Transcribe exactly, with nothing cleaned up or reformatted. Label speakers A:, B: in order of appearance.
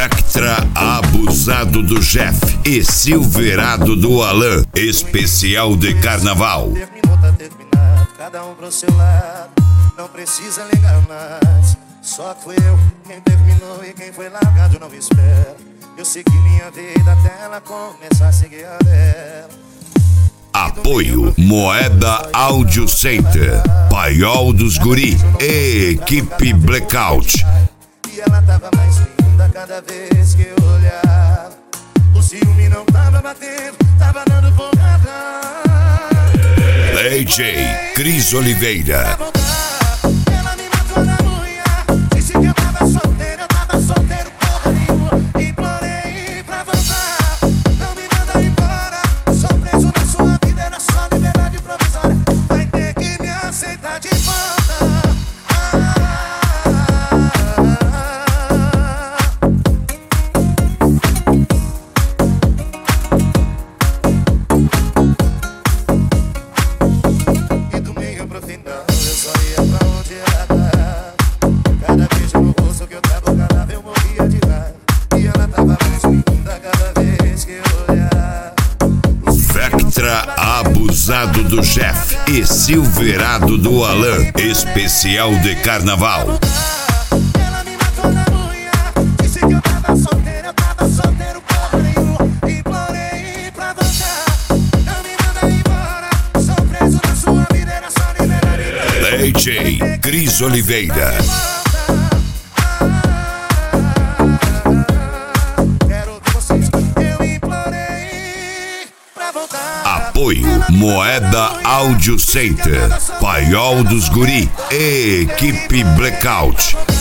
A: Vectra abusado do Jeff e Silverado do Alan. Especial de carnaval.
B: Terminou, tá terminado, cada um pro seu lado. Não precisa ligar mais. Só que fui eu quem terminou e quem foi largado não espera. Eu segui minha vida até ela começar a seguir a dela.
A: Apoio Moeda Audio Center, Paiol dos Guri e Equipe Blackout.
B: E ela tava mais linda cada vez que eu olhava. O ciúme não tava batendo, tava dando porrada.
A: D J Cris Oliveira.
B: Ela me matou na unha, disse que eu tava solteiro, eu tava solteiro porra nenhuma. Implorei pra voltar, não me manda embora. Sou preso na sua vida, era só liberdade provisória. Vai ter que me aceitar de volta.
A: Vectra abusado do Jeff e Silverado do Alan. Especial de carnaval.
B: Ela me matou na unha, disse que eu tava solteiro, eu tava solteiro porra nenhuma. Implorei pra voltar, não me manda embora. Sou preso na sua vida, era só liberdade.
A: D J Cris Oliveira. Apoio Moeda Audio Center, Paiol dos Guri e Equipe Blackout.